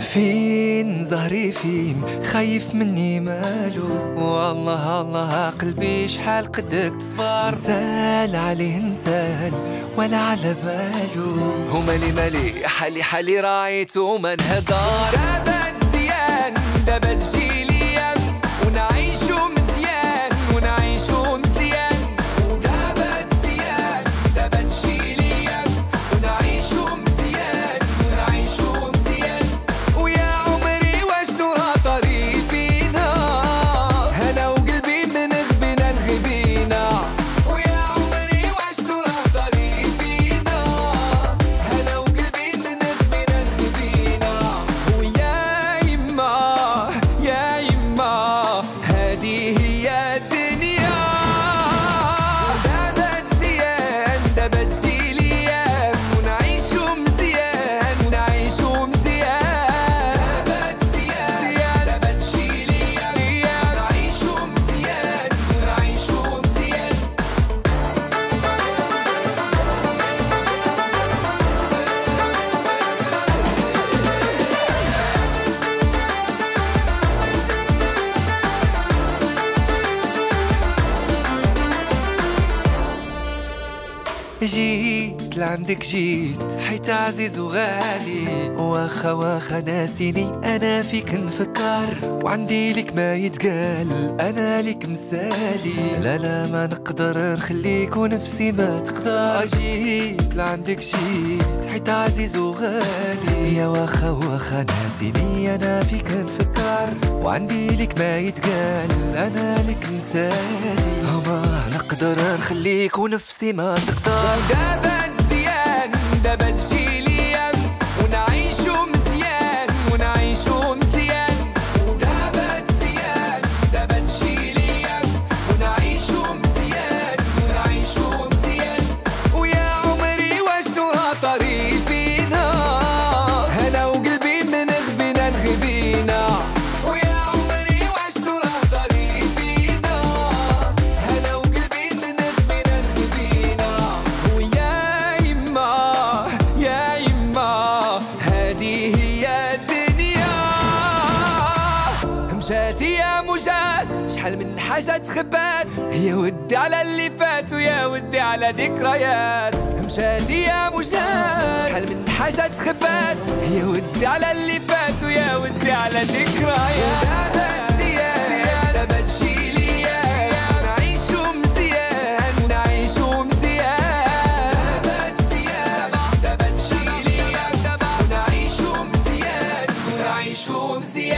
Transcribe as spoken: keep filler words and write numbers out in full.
فين زهري فين خايف مني مالو، والله الله قلبي شحال قدك تصبر، نسال عليه نسال ولا على بالو. ومالي مالي حالي حالي رايتو ما نهضر. دابا مزيان دابا تجي ليام ونعيشو مزيان ونعيشو مزيان. ودابا مزيان دابا تجي ليام ونعيشو مزيان ونعيشو مزيان. ويا عمري واش نورها طري فينا، انا وقلبي من غبينا نغبينا. ويا عمري واش نورها طري فينا، انا وقلبي من غبينا نغبينا. ويا يما يا يما هذه هي الدنيا. دابا مزيان دابا تجي ليام ونعيشو مزيان ونعيشو مزيان. دابا مزيان دابا تجي ليام ونعيشو مزيان ونعيشو مزيان. جيت لعندك جيت حيت عزيز وغالي، واخا واخا ناسيني انا فيك نفكر، وعندي لك ما يتقال انا لك مسالي. لا لا ما نقدر نخليك ونفسي ما تقدر. جيت لعندك جيت حيت عزيز وغالي، يا واخا واخا ناسيني انا فيك نفكر، وعندي لك ما يتقال انا لك مسالي. ما نقدر نخليك ونفسي ما تقدر. دابا مزيان دابا تجي ليام ونعيشو مزيان ونعيشو مزيان. ودابا مزيان دابا تجي ليام ونعيشو مزيان ونعيشو مزيان. ويا عمري واش نورها طري فينا، انا وقلبي من غبينا نغبينا. ويا عمري واش نورها طري فينا، انا وقلبي من غبينا نغبينا. ويا يما يا يما هذه هي الدنيا. مشات يا مجات شحال من حاجة تخبات، يا ودي على اللي فات ويا ودي على ذكريات. مشات يا مجات شحال من حاجة تخبات، يا ودي على اللي فات ويا ودي على ذكريات. دابا مزيان دابا تجي ليام ونعيشو مزيان ونعيشو مزيان. دابا مزيان دابا تجي ليام ونعيشو مزيان ونعيشو مزيان.